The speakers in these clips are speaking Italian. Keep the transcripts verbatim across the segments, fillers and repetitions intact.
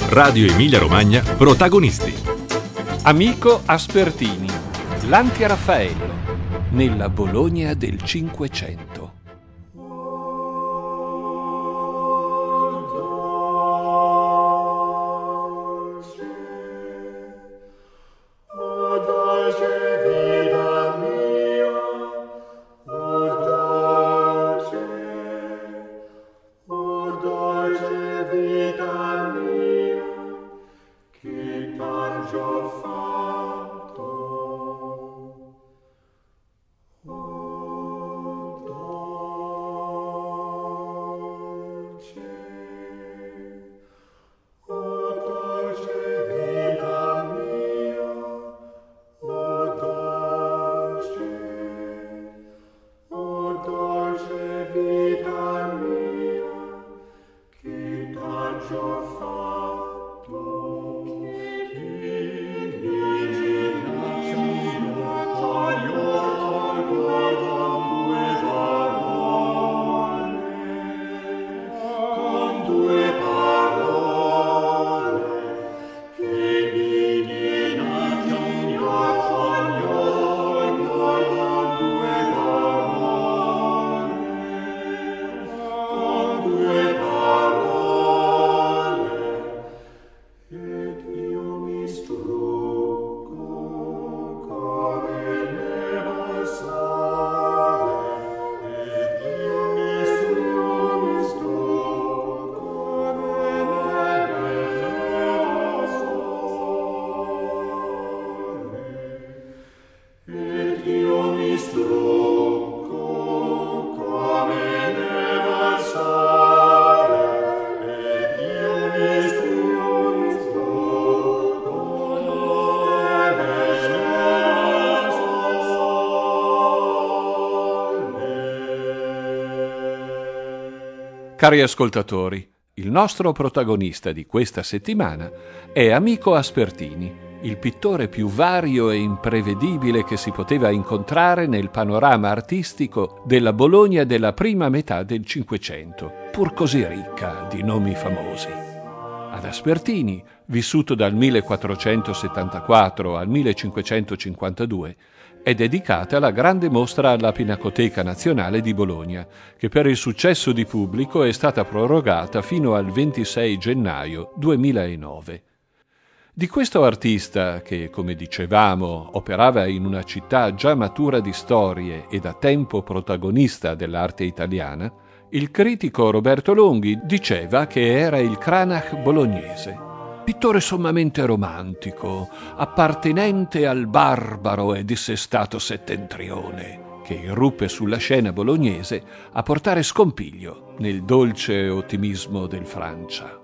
Radio Emilia Romagna, protagonisti. Amico Aspertini, l'anti-Raffaello, nella Bologna del Cinquecento. Cari ascoltatori, il nostro protagonista di questa settimana è Amico Aspertini, il pittore più vario e imprevedibile che si poteva incontrare nel panorama artistico della Bologna della prima metà del Cinquecento, pur così ricca di nomi famosi. Ad Aspertini, vissuto dal millequattrocentosettantaquattro al millecinquecentocinquantadue, è dedicata la grande mostra alla Pinacoteca Nazionale di Bologna, che per il successo di pubblico è stata prorogata fino al ventisei gennaio duemilanove. Di questo artista, che, come dicevamo, operava in una città già matura di storie e da tempo protagonista dell'arte italiana, il critico Roberto Longhi diceva che era il Cranach bolognese. Pittore sommamente romantico, appartenente al barbaro e dissestato settentrione, che irruppe sulla scena bolognese a portare scompiglio nel dolce ottimismo del Francia.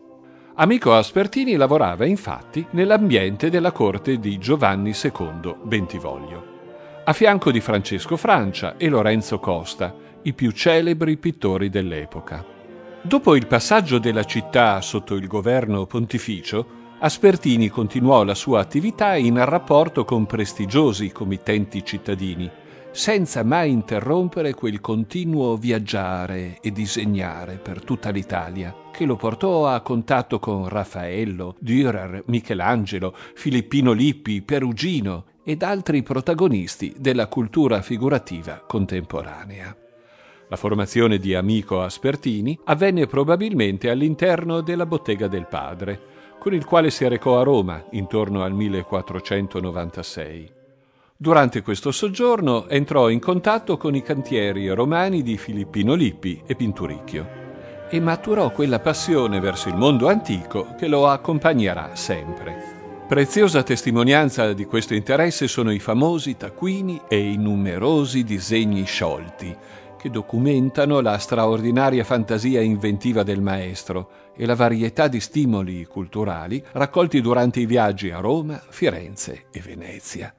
Amico Aspertini lavorava infatti nell'ambiente della corte di Giovanni secondo Bentivoglio, a fianco di Francesco Francia e Lorenzo Costa, i più celebri pittori dell'epoca. Dopo il passaggio della città sotto il governo pontificio, Aspertini continuò la sua attività in rapporto con prestigiosi committenti cittadini, senza mai interrompere quel continuo viaggiare e disegnare per tutta l'Italia, che lo portò a contatto con Raffaello, Dürer, Michelangelo, Filippino Lippi, Perugino ed altri protagonisti della cultura figurativa contemporanea. La formazione di Amico Aspertini avvenne probabilmente all'interno della bottega del padre, con il quale si recò a Roma intorno al millequattrocentonovantasei. Durante questo soggiorno entrò in contatto con i cantieri romani di Filippino Lippi e Pinturicchio e maturò quella passione verso il mondo antico che lo accompagnerà sempre. Preziosa testimonianza di questo interesse sono i famosi taccuini e i numerosi disegni sciolti, che documentano la straordinaria fantasia inventiva del maestro e la varietà di stimoli culturali raccolti durante i viaggi a Roma, Firenze e Venezia.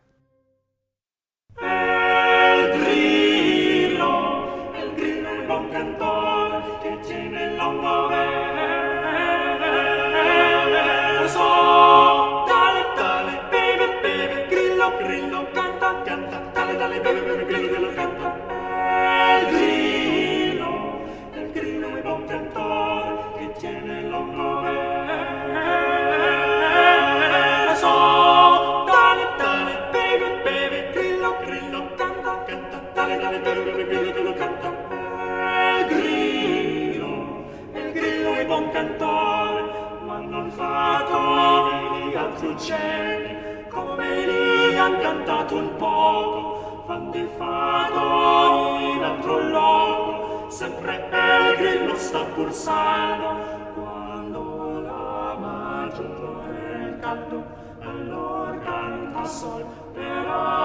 Il grillo è buon cantor che tiene longo verso. buon cantore, ma non fa come gli altri uccelli, come li han cantato un poco, van di fado in altro loco, sempre il grillo sta pur saldo. Quando la maggiore il caldo, allor canta sol per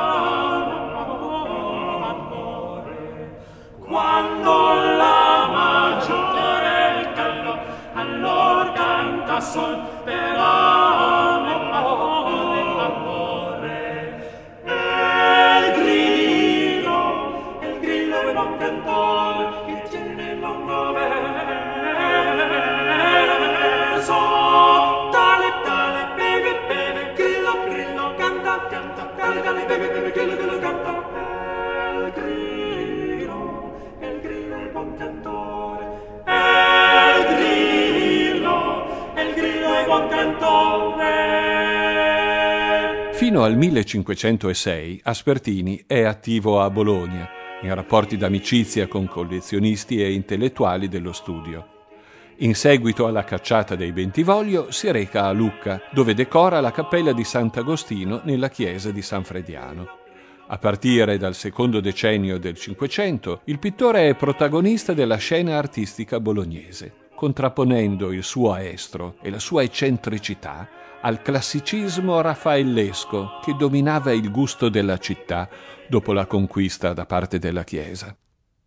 amore. Quando la maggiore il caldo, allor canta sol per amore, amore. E il grillo, e il grillo è buon cantore, che tiene il lungo verso. Tale, tale, beve, beve, grillo, grillo, canta, canta, tale, tale, beve, beve, grillo, grillo, canta. E il grillo, e il grillo è il buon cantore, e il grillo, e il grillo è buon cantore. Fino al millecinquecentosei Aspertini è attivo a Bologna, in rapporti d'amicizia con collezionisti e intellettuali dello studio. In seguito alla cacciata dei Bentivoglio si reca a Lucca, dove decora la cappella di Sant'Agostino nella chiesa di San Frediano. A partire dal secondo decennio del Cinquecento, il pittore è protagonista della scena artistica bolognese, contrapponendo il suo aestro e la sua eccentricità al classicismo raffaellesco che dominava il gusto della città dopo la conquista da parte della Chiesa.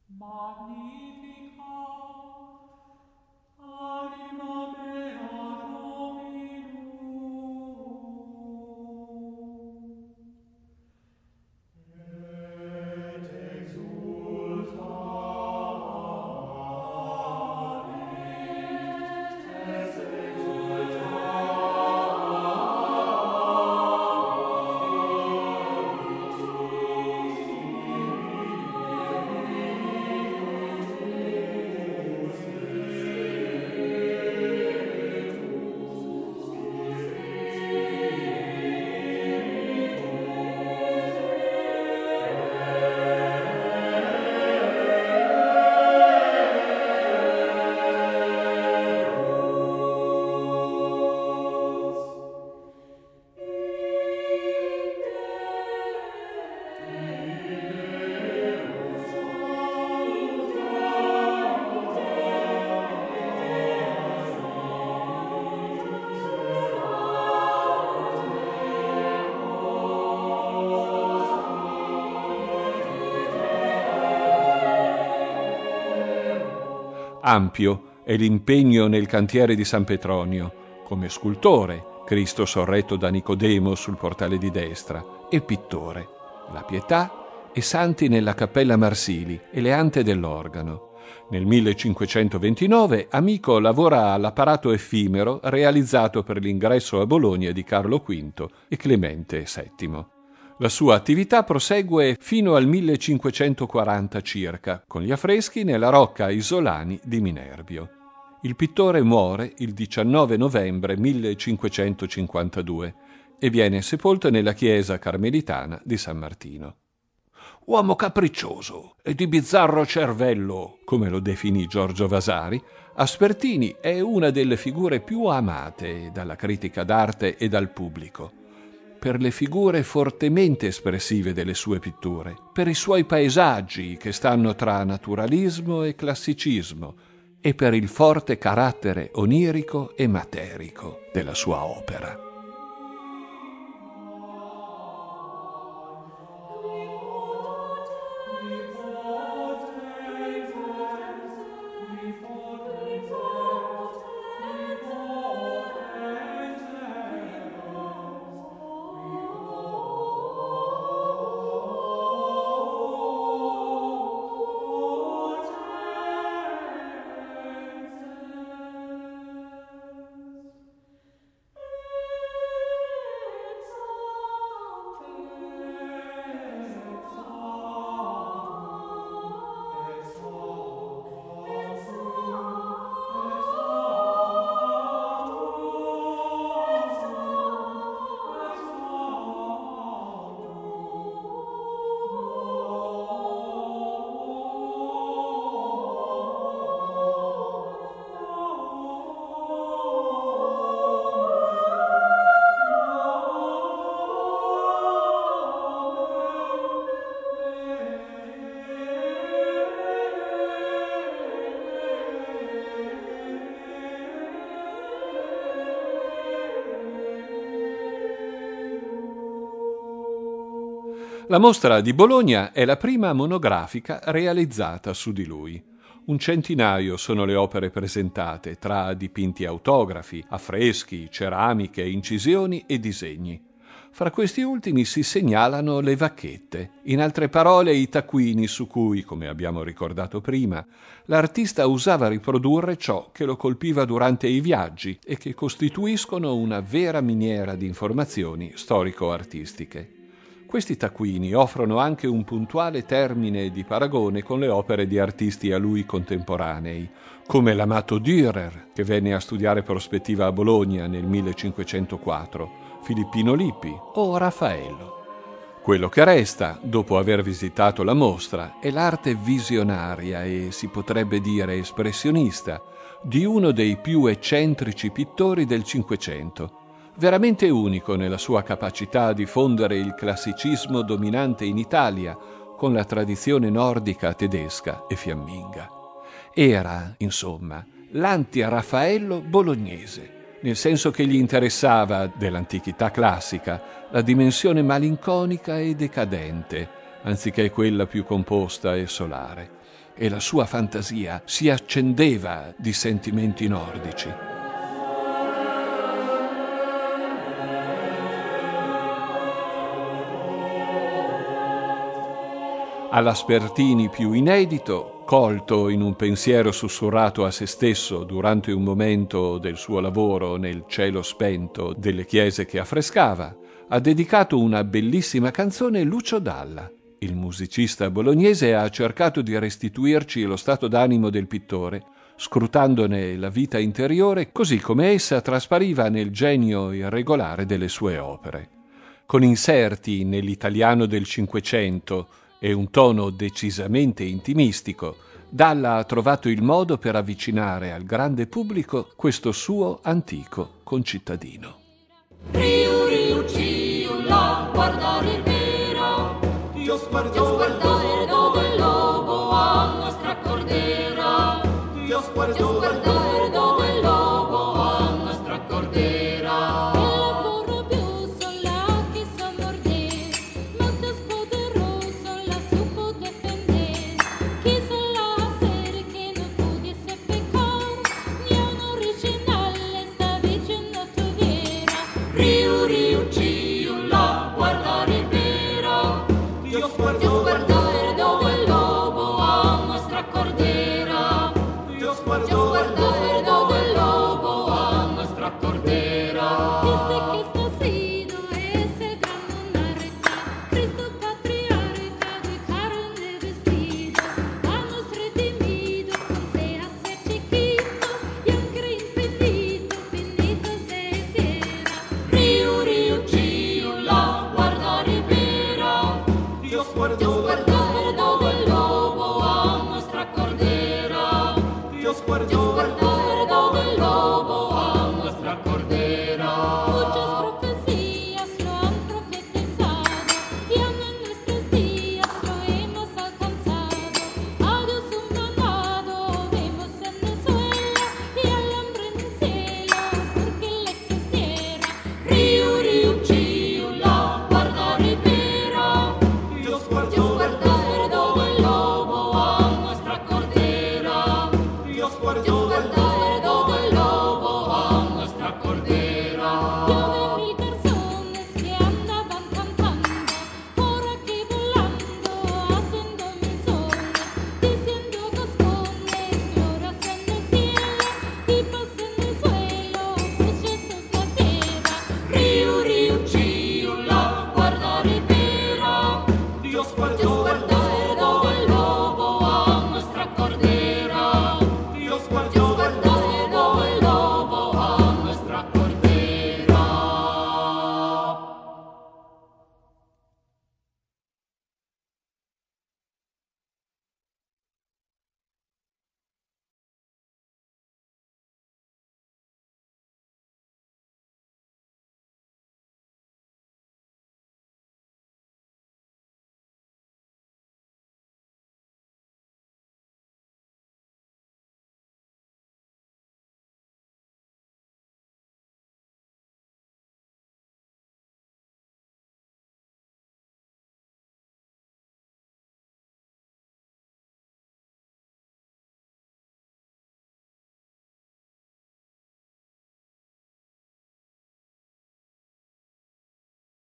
Ampio è l'impegno nel cantiere di San Petronio, come scultore, Cristo sorretto da Nicodemo sul portale di destra, e pittore, la Pietà e santi nella Cappella Marsili e le ante dell'organo. Nel millecinquecentoventinove Amico lavora all'apparato effimero realizzato per l'ingresso a Bologna di Carlo V e Clemente settimo. La sua attività prosegue fino al millecinquecentoquaranta circa, con gli affreschi nella rocca Isolani di Minerbio. Il pittore muore il diciannove novembre millecinquecentocinquantadue e viene sepolto nella chiesa carmelitana di San Martino. Uomo capriccioso e di bizzarro cervello, come lo definì Giorgio Vasari, Aspertini è una delle figure più amate dalla critica d'arte e dal pubblico, per le figure fortemente espressive delle sue pitture, per i suoi paesaggi che stanno tra naturalismo e classicismo e per il forte carattere onirico e materico della sua opera. La mostra di Bologna è la prima monografica realizzata su di lui. Un centinaio sono le opere presentate, tra dipinti autografi, affreschi, ceramiche, incisioni e disegni. Fra questi ultimi si segnalano le vacchette, in altre parole i taccuini su cui, come abbiamo ricordato prima, l'artista usava riprodurre ciò che lo colpiva durante i viaggi e che costituiscono una vera miniera di informazioni storico-artistiche. Questi taccuini offrono anche un puntuale termine di paragone con le opere di artisti a lui contemporanei, come l'amato Dürer, che venne a studiare prospettiva a Bologna nel millecinquecentoquattro, Filippino Lippi o Raffaello. Quello che resta, dopo aver visitato la mostra, è l'arte visionaria e, si potrebbe dire, espressionista di uno dei più eccentrici pittori del Cinquecento, veramente unico nella sua capacità di fondere il classicismo dominante in Italia con la tradizione nordica, tedesca e fiamminga. Era, insomma, l'anti-Raffaello bolognese, nel senso che gli interessava, dell'antichità classica, la dimensione malinconica e decadente, anziché quella più composta e solare, e la sua fantasia si accendeva di sentimenti nordici. All'Aspertini più inedito, colto in un pensiero sussurrato a se stesso durante un momento del suo lavoro nel cielo spento delle chiese che affrescava, ha dedicato una bellissima canzone Lucio Dalla. Il musicista bolognese ha cercato di restituirci lo stato d'animo del pittore, scrutandone la vita interiore così come essa traspariva nel genio irregolare delle sue opere. Con inserti nell'italiano del Cinquecento e un tono decisamente intimistico, Dalla ha trovato il modo per avvicinare al grande pubblico questo suo antico concittadino. Riu, riu, ciu, là, guardare il vero, io sguardo, io sguardo